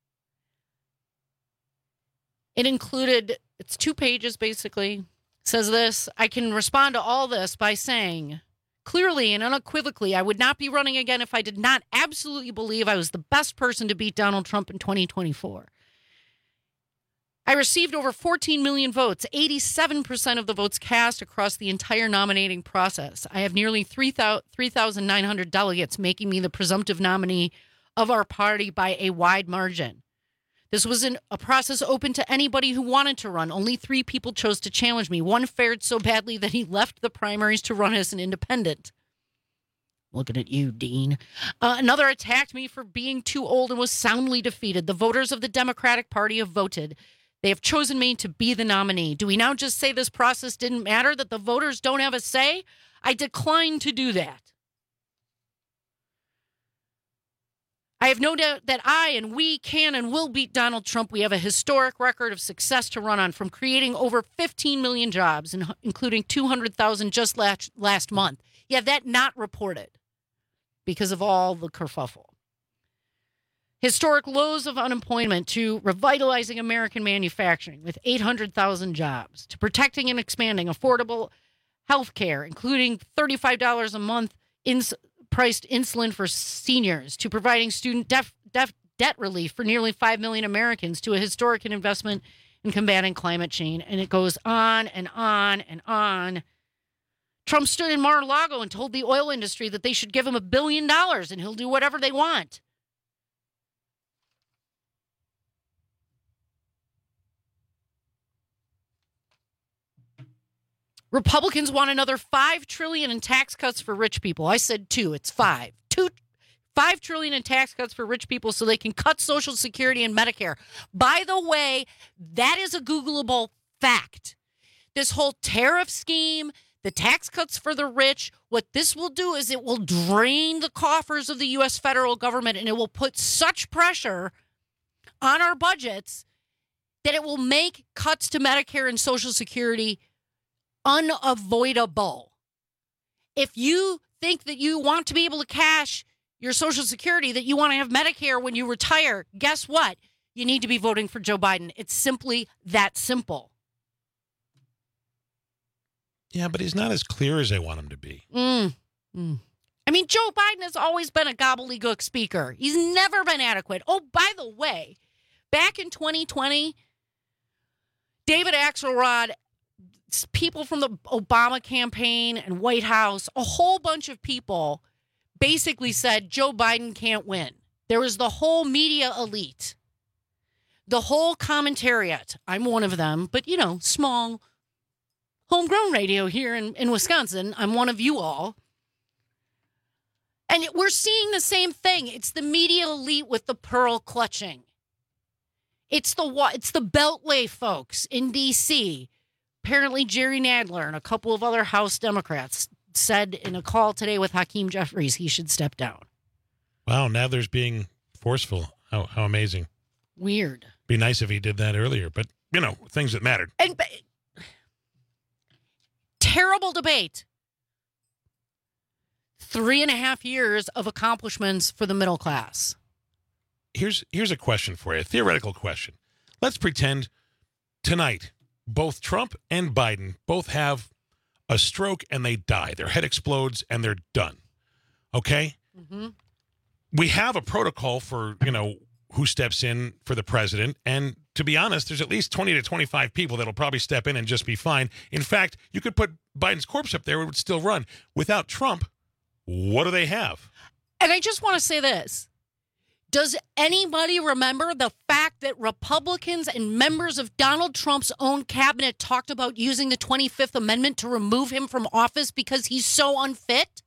It included, it's two pages basically. It says this: I can respond to all this by saying, clearly and unequivocally, I would not be running again if I did not absolutely believe I was the best person to beat Donald Trump in twenty twenty-four. I received over fourteen million votes, eighty-seven percent of the votes cast across the entire nominating process. I have nearly three thousand nine hundred delegates, making me the presumptive nominee of our party by a wide margin. This was an, a process open to anybody who wanted to run. Only three people chose to challenge me. One fared so badly that he left the primaries to run as an independent. Looking at you, Dean. Uh, another attacked me for being too old and was soundly defeated. The voters of the Democratic Party have voted. They have chosen me to be the nominee. Do we now just say this process didn't matter, that the voters don't have a say? I decline to do that. I have no doubt that I and we can and will beat Donald Trump. We have a historic record of success to run on, from creating over fifteen million jobs, including two hundred thousand just last, last month. Yeah, that not reported because of all the kerfuffle. Historic lows of unemployment, to revitalizing American manufacturing with eight hundred thousand jobs, to protecting and expanding affordable health care, including thirty-five dollars a month ins- priced insulin for seniors, to providing student def- def- debt relief for nearly five million Americans, to a historic investment in combating climate change. And it goes on and on and on. Trump stood in Mar-a-Lago and told the oil industry that they should give him a billion dollars and he'll do whatever they want. Republicans want another five trillion dollars in tax cuts for rich people. I said two. It's five. Two, five trillion dollars in tax cuts for rich people so they can cut Social Security and Medicare. By the way, that is a Googleable fact. This whole tariff scheme, the tax cuts for the rich, what this will do is it will drain the coffers of the U S federal government, and it will put such pressure on our budgets that it will make cuts to Medicare and Social Security unavoidable. If you think that you want to be able to cash your Social Security, that you want to have Medicare when you retire, guess what? You need to be voting for Joe Biden. It's simply that simple. Yeah, but he's not as clear as they want him to be. Mm. Mm. I mean, Joe Biden has always been a gobbledygook speaker. He's never been adequate. Oh, by the way, back in twenty twenty, David Axelrod, people from the Obama campaign and White House, a whole bunch of people basically said Joe Biden can't win. There was the whole media elite, the whole commentariat. I'm one of them, but, you know, small, homegrown radio here in, in Wisconsin. I'm one of you all. And it, we're seeing the same thing. It's the media elite with the pearl clutching. It's the it's the Beltway folks in D C. Apparently, Jerry Nadler and a couple of other House Democrats said in a call today with Hakeem Jeffries he should step down. Wow, Nadler's being forceful. How how amazing. Weird. Be nice if he did that earlier, but, you know, things that mattered. And terrible debate. Three and a half years of accomplishments for the middle class. Here's here's a question for you, a theoretical question. Let's pretend tonight both Trump and Biden both have a stroke and they die. Their head explodes and they're done. Okay? Mm-hmm. We have a protocol for, you know, who steps in for the president. And to be honest, there's at least twenty to twenty-five people that'll probably step in and just be fine. In fact, you could put Biden's corpse up there, it would still run. Without Trump, what do they have? And I just want to say this. Does anybody remember the fact that Republicans and members of Donald Trump's own cabinet talked about using the twenty-fifth Amendment to remove him from office because he's so unfit?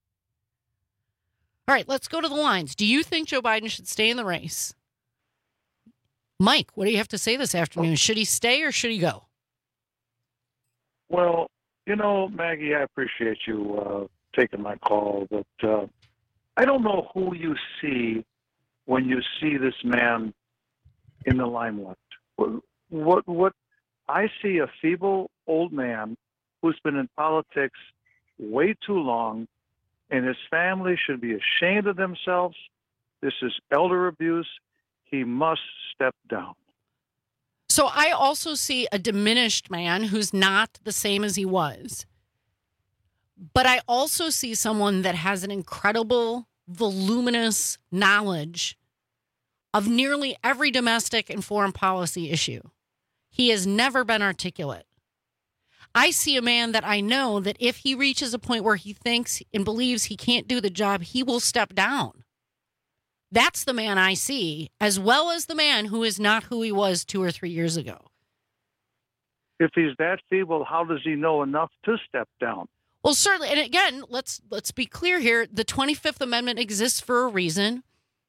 All right, let's go to the lines. Do you think Joe Biden should stay in the race? Mike, what do you have to say this afternoon? Should he stay or should he go? Well, you know, Maggie, I appreciate you uh, taking my call, but uh, I don't know who you see when you see this man in the limelight. What, what, what I see a feeble old man who's been in politics way too long, and his family should be ashamed of themselves. This is elder abuse. He must step down. So I also see a diminished man who's not the same as he was. But I also see someone that has an incredible, voluminous knowledge of nearly every domestic and foreign policy issue. He has never been articulate. I see a man that I know that if he reaches a point where he thinks and believes he can't do the job, he will step down. That's the man I see, as well as the man who is not who he was two or three years ago. If he's that feeble, how does he know enough to step down? Well, certainly, and again, let's let's be clear here. The twenty-fifth Amendment exists for a reason,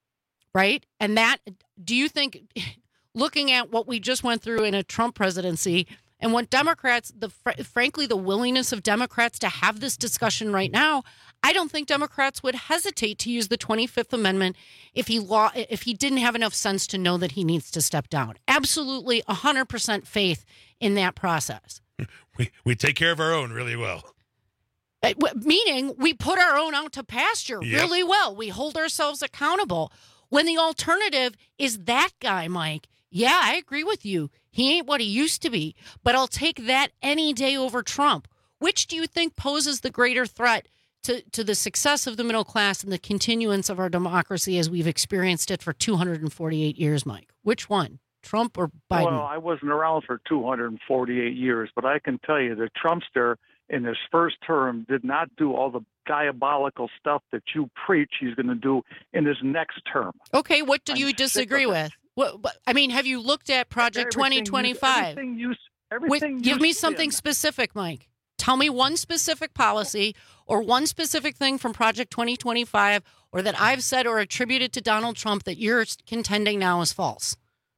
right? And that, do you think, looking at what we just went through in a Trump presidency and what Democrats, the fr- frankly, the willingness of Democrats to have this discussion right now, I don't think Democrats would hesitate to use the twenty-fifth Amendment if he law if he didn't have enough sense to know that he needs to step down. Absolutely, one hundred percent faith in that process. We we take care of our own really well. Uh, w- meaning we put our own out to pasture Yep. really well. We hold ourselves accountable. When the alternative is that guy, Mike, yeah, I agree with you. He ain't what he used to be, but I'll take that any day over Trump. Which do you think poses the greater threat to, to the success of the middle class and the continuance of our democracy as we've experienced it for two hundred forty-eight years, Mike? Which one, Trump or Biden? Well, I wasn't around for two hundred forty-eight years, but I can tell you the Trumpster in his first term did not do all the diabolical stuff that you preach he's going to do in his next term. Okay, what do I'm you sick disagree of it. with? What, what, I mean, have you looked at Project twenty twenty-five? Everything you, Wait, everything give you me spin. something specific, Mike. Tell me one specific policy or one specific thing from Project twenty twenty-five or that I've said or attributed to Donald Trump that you're contending now is false.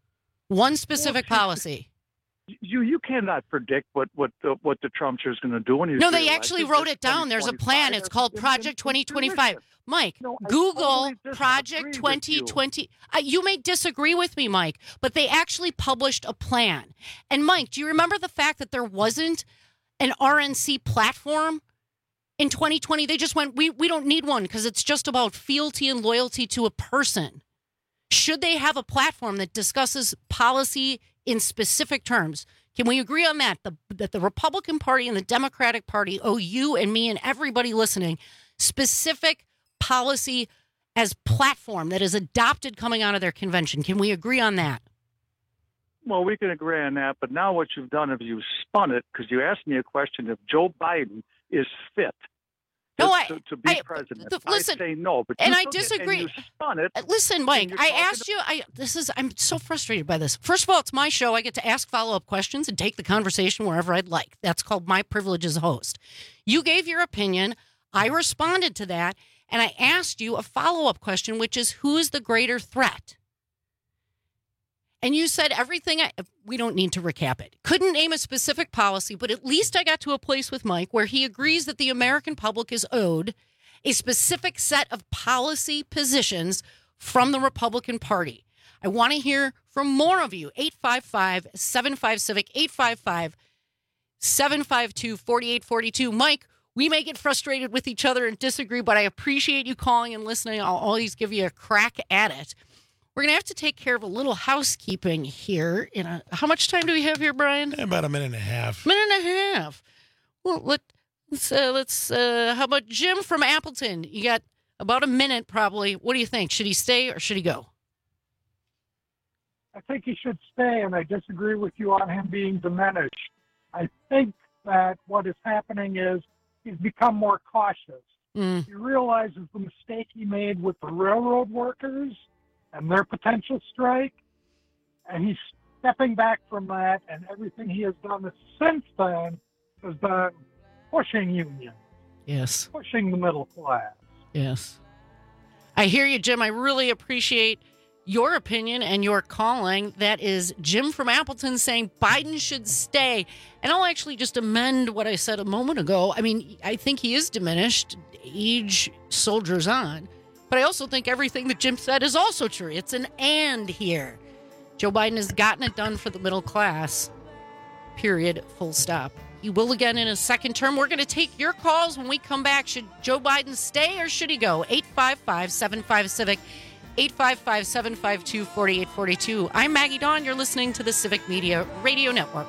One specific Well, policy. You you cannot predict what what the, what the Trumpster is going to do when he's No, they reelected. actually wrote That's it down. There's a plan. It's called in- in- Project in twenty twenty-five. position. Mike, No, I Google totally disagree Project with twenty twenty. Uh, you may disagree with me, Mike, but they actually published a plan. And Mike, do you remember the fact that there wasn't an R N C platform in twenty twenty? They just went, we, we don't need one because it's just about fealty and loyalty to a person. Should they have a platform that discusses policy in specific terms? Can we agree on that? The, that the Republican Party and the Democratic Party owe you and me and everybody listening specific policy as platform that is adopted coming out of their convention. Can we agree on that? Well, we can agree on that, but now what you've done is you've spun it because you asked me a question if Joe Biden is fit No, to, I- to, to be I- president. th- listen, I'd say no, but and you I took it disagree. And you spun it. Uh, Listen, Mike, you're I talking asked you, I this is I'm so frustrated by this. First of all, it's my show. I get to ask follow-up questions and take the conversation wherever I'd like. That's called my privilege as a host. You gave your opinion. I responded to that, and I asked you a follow-up question, which is who is the greater threat? And you said everything. I, we don't need to recap it. Couldn't name a specific policy, but at least I got to a place with Mike where he agrees that the American public is owed a specific set of policy positions from the Republican Party. I want to hear from more of you. eight five five, seven five, civic, eight five five, seven five two, four eight four two. Mike, we may get frustrated with each other and disagree, but I appreciate you calling and listening. I'll always give you a crack at it. We're going to have to take care of a little housekeeping here. In a, how much time do we have here, Brian? About a minute and a half. Minute and a half. Well, let, let's, uh, let's uh, how about Jim from Appleton? You got about a minute, probably. What do you think? Should he stay or should he go? I think he should stay, and I disagree with you on him being diminished. I think that what is happening is he's become more cautious. Mm. He realizes the mistake he made with the railroad workers and their potential strike, and he's stepping back from that, and everything he has done since then has been pushing unions, Yes. pushing the middle class. Yes. I hear you, Jim. I really appreciate your opinion and your calling. That is Jim from Appleton saying Biden should stay. And I'll actually just amend what I said a moment ago. I mean, I think he is diminished. Age soldiers on. But I also think everything that Jim said is also true. It's an and here. Joe Biden has gotten it done for the middle class. Period. Full stop. He will again in his second term. We're going to take your calls when we come back. Should Joe Biden stay or should he go? eight five five, seven five, civic, eight five five, seven five two, four eight four two. I'm Maggie Dawn. You're listening to the Civic Media Radio Network.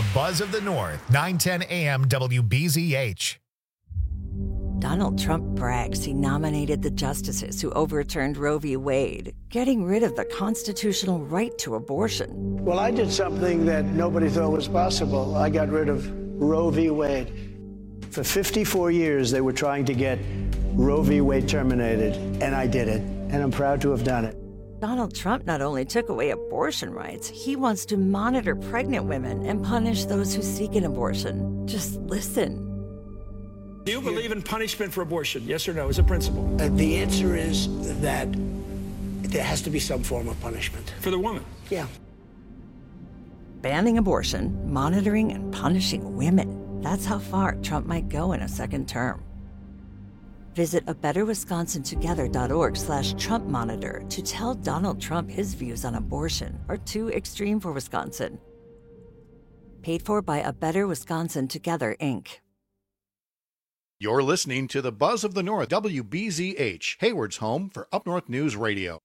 Buzz of the North, nine ten A M W B Z H. Donald Trump brags he nominated the justices who overturned Roe v. Wade, getting rid of the constitutional right to abortion. Well, I did something that nobody thought was possible. I got rid of Roe v. Wade. For fifty-four years, they were trying to get Roe v. Wade terminated, and I did it, and I'm proud to have done it. Donald Trump not only took away abortion rights, he wants to monitor pregnant women and punish those who seek an abortion. Just listen. Do you believe in punishment for abortion? Yes or no, as a principle? Uh, the answer is that there has to be some form of punishment. For the woman? Yeah. Banning abortion, monitoring, and punishing women. That's how far Trump might go in a second term. Visit a better wisconsin together dot org slash Trump monitor to tell Donald Trump his views on abortion are too extreme for Wisconsin. Paid for by A Better Wisconsin Together, Incorporated. You're listening to the Buzz of the North, W B Z H, Hayward's home for Up North News Radio.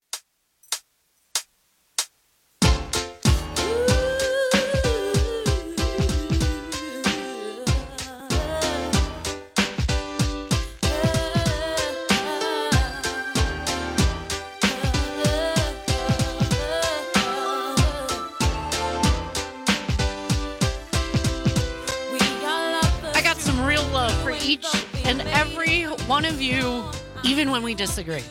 Each and every one of you, even when we disagree.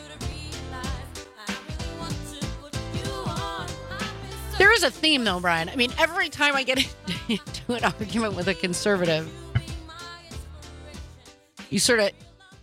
There is a theme, though, Brian. I mean, every time I get into an argument with a conservative, you sort of,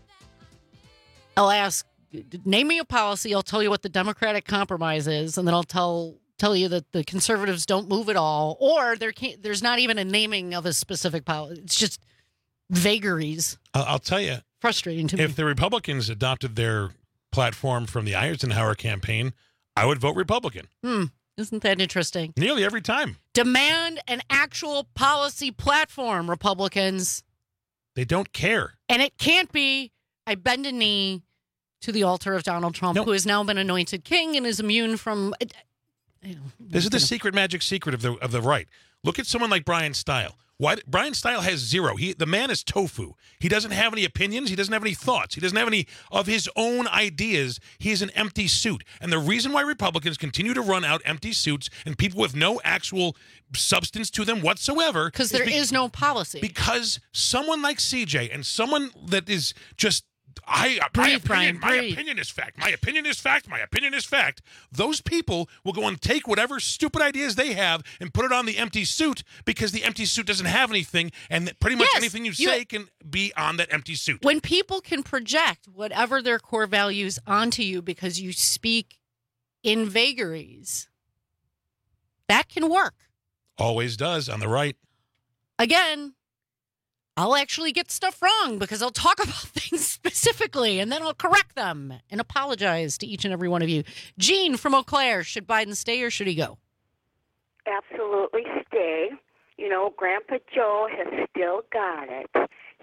I'll ask, name me a policy, I'll tell you what the Democratic compromise is, and then I'll tell tell you that the conservatives don't move at all, or there can't, there's not even a naming of a specific policy. It's just vagaries. I'll tell you, frustrating to me. If the Republicans adopted their platform from the Eisenhower campaign, I would vote Republican. Hmm. Isn't that interesting? Nearly every time. Demand an actual policy platform, Republicans. They don't care. And it can't be, I bend a knee to the altar of Donald Trump, nope. who has now been anointed king and is immune from... You know, this is the secret magic secret of the of the right. Look at someone like Brian Stile. Why, Brian Stile has zero. He, the man is tofu. He doesn't have any opinions. He doesn't have any thoughts. He doesn't have any of his own ideas. He is an empty suit. And the reason why Republicans continue to run out empty suits and people with no actual substance to them whatsoever. Because there is, be- is no policy. Because someone like C J and someone that is just... I, breathe, my, opinion, Brian, my breathe. opinion is fact. My opinion is fact. My opinion is fact. Those people will go and take whatever stupid ideas they have and put it on the empty suit because the empty suit doesn't have anything, and pretty much yes, anything you, you say can be on that empty suit. When people can project whatever their core values onto you because you speak in vagaries, that can work. Always does on the right. Again, I'll actually get stuff wrong because I'll talk about things specifically and then I'll correct them and apologize to each and every one of you. Jean from Eau Claire, should Biden stay or should he go? Absolutely stay. You know, Grandpa Joe has still got it.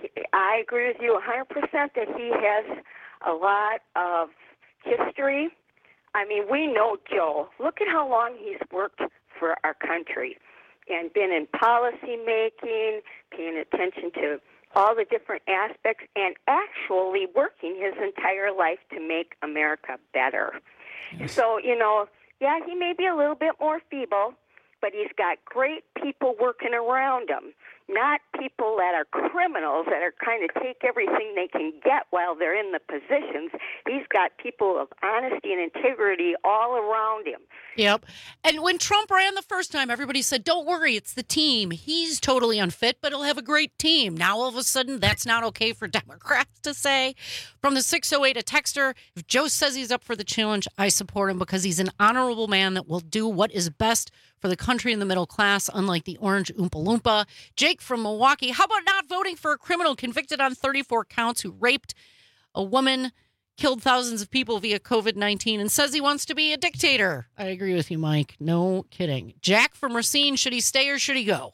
I agree with you one hundred percent that he has a lot of history. I mean, we know Joe. Look at how long he's worked for our country and been in policy making, paying attention to all the different aspects, and actually working his entire life to make America better. Yes. So, you know, yeah, he may be a little bit more feeble, but he's got great people working around him, not people that are criminals that are trying to take everything they can get while they're in the positions. He's got people of honesty and integrity all around him. Yep. And when Trump ran the first time, everybody said, don't worry, it's the team. He's totally unfit, but he'll have a great team. Now, all of a sudden, that's not okay for Democrats to say. From the six oh eight, a texter, if Joe says he's up for the challenge, I support him because he's an honorable man that will do what is best for the country and the middle class, unlike the orange Oompa Loompa. Jake from Milwaukee, how about not voting for a criminal convicted on thirty-four counts who raped a woman, killed thousands of people via covid nineteen, and says he wants to be a dictator? I agree with you, Mike. No kidding. Jack from Racine, should he stay or should he go?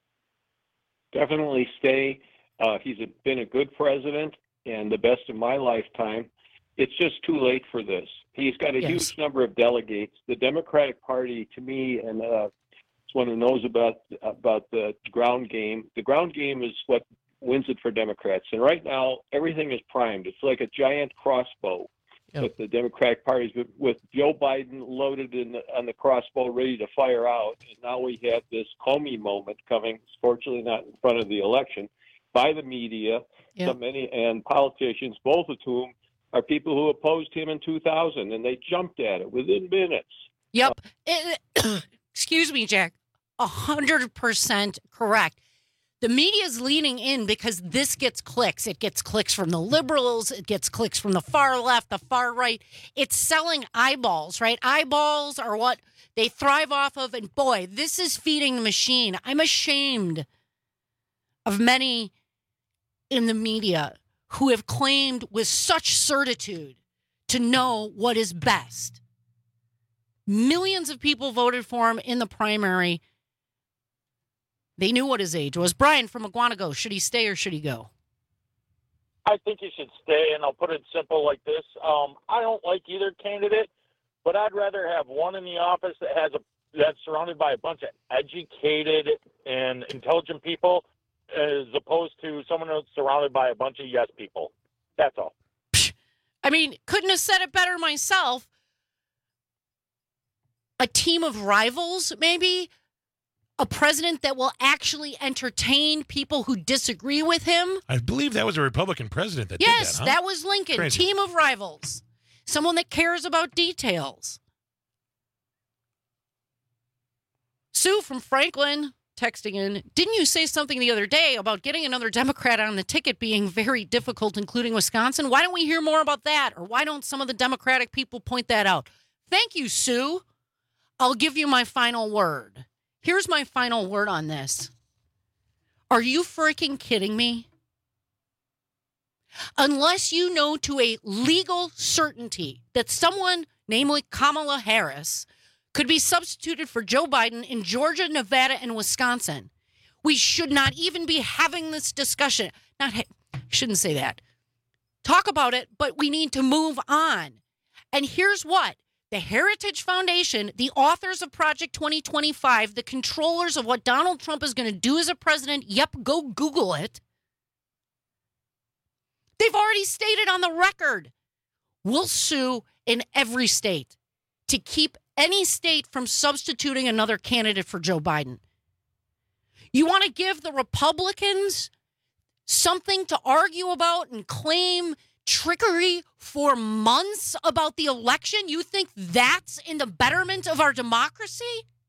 Definitely stay. Uh, he's a, been a good president and the best of my lifetime. It's just too late for this. He's got a Yes. huge number of delegates. The Democratic Party, to me, and uh, someone who knows about about the ground game. The ground game is what wins it for Democrats. And right now, everything is primed. It's like a giant crossbow yep. with the Democratic parties, with, with Joe Biden loaded in the, on the crossbow, ready to fire out. And now we have this Comey moment coming, fortunately not in front of the election, by the media, yep. so many and politicians, both of whom are people who opposed him in two thousand, and they jumped at it within minutes. Yep. Uh, excuse me, Jack. A hundred percent correct. The media is leaning in because this gets clicks. It gets clicks from the liberals. It gets clicks from the far left, the far right. It's selling eyeballs, right? Eyeballs are what they thrive off of. And boy, this is feeding the machine. I'm ashamed of many in the media who have claimed with such certitude to know what is best. Millions of people voted for him in the primary. They knew what his age was. Brian from Aguanago, should he stay or should he go? I think he should stay, and I'll put it simple like this. Um, I don't like either candidate, but I'd rather have one in the office that has a that's surrounded by a bunch of educated and intelligent people as opposed to someone that's surrounded by a bunch of yes people. That's all. I mean, couldn't have said it better myself. A team of rivals, maybe? A president that will actually entertain people who disagree with him? I believe that was a Republican president that yes, did that, huh? that was Lincoln. Crazy. Team of rivals. Someone that cares about details. Sue from Franklin texting in, didn't you say something the other day about getting another Democrat on the ticket being very difficult, including Wisconsin? Why don't we hear more about that? Or why don't some of the Democratic people point that out? Thank you, Sue. I'll give you my final word. Here's my final word on this. Are you freaking kidding me? Unless you know to a legal certainty that someone, namely Kamala Harris, could be substituted for Joe Biden in Georgia, Nevada, and Wisconsin, we should not even be having this discussion. Not, I shouldn't say that. Talk about it, but we need to move on. And here's what. The Heritage Foundation, the authors of Project twenty twenty-five, the controllers of what Donald Trump is going to do as a president, yep, go Google it. They've already stated on the record, we'll sue in every state to keep any state from substituting another candidate for Joe Biden. You want to give the Republicans something to argue about and claim trickery for months about the election? You think that's in the betterment of our democracy?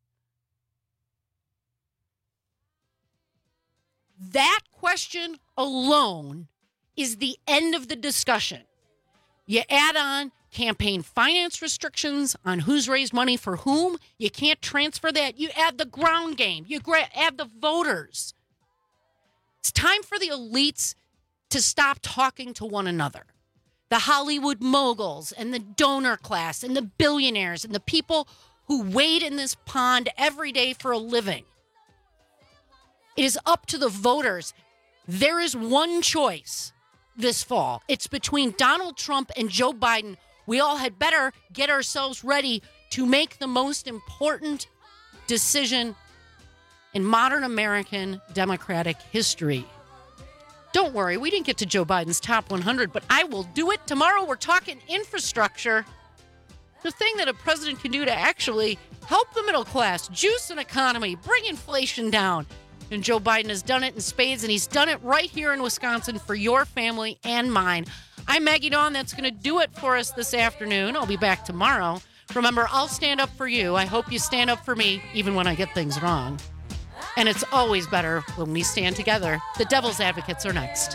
That question alone is the end of the discussion. You add on campaign finance restrictions on who's raised money for whom. You can't transfer that. You add the ground game. You add the voters. It's time for the elites to stop talking to one another. The Hollywood moguls and the donor class and the billionaires and the people who wade in this pond every day for a living. It is up to the voters. There is one choice this fall. It's between Donald Trump and Joe Biden. We all had better get ourselves ready to make the most important decision in modern American democratic history. Don't worry, we didn't get to Joe Biden's top one hundred, but I will do it tomorrow. We're talking infrastructure. The thing that a president can do to actually help the middle class, juice an economy, bring inflation down. And Joe Biden has done it in spades, and he's done it right here in Wisconsin for your family and mine. I'm Maggie Dawn. That's going to do it for us this afternoon. I'll be back tomorrow. Remember, I'll stand up for you. I hope you stand up for me, even when I get things wrong. And it's always better when we stand together. The Devil's Advocates are next.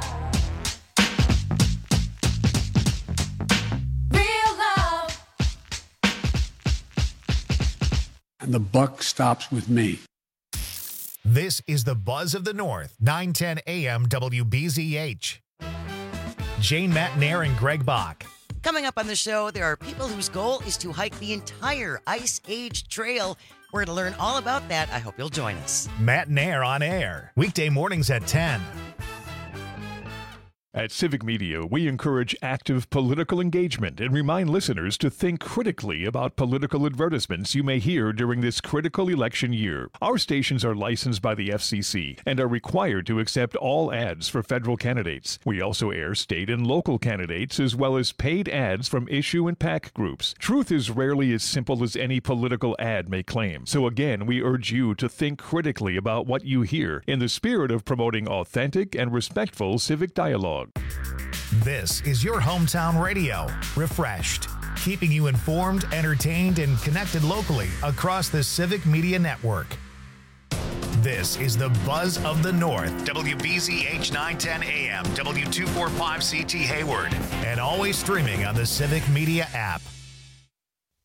Real love. And the buck stops with me. This is the Buzz of the North, nine ten A M W B Z H. Jane Matnair and Greg Bach. Coming up on the show, there are people whose goal is to hike the entire Ice Age Trail. We're going to learn all about that. I hope you'll join us. Matnair on air, weekday mornings at ten. At Civic Media, we encourage active political engagement and remind listeners to think critically about political advertisements you may hear during this critical election year. Our stations are licensed by the F C C and are required to accept all ads for federal candidates. We also air state and local candidates as well as paid ads from issue and PAC groups. Truth is rarely as simple as any political ad may claim. So again, we urge you to think critically about what you hear in the spirit of promoting authentic and respectful civic dialogue. This is your hometown radio, refreshed, keeping you informed, entertained, and connected locally across the Civic Media Network. This is the Buzz of the North, W B Z H nine ten A M, W two forty-five C T Hayward, and always streaming on the Civic Media app.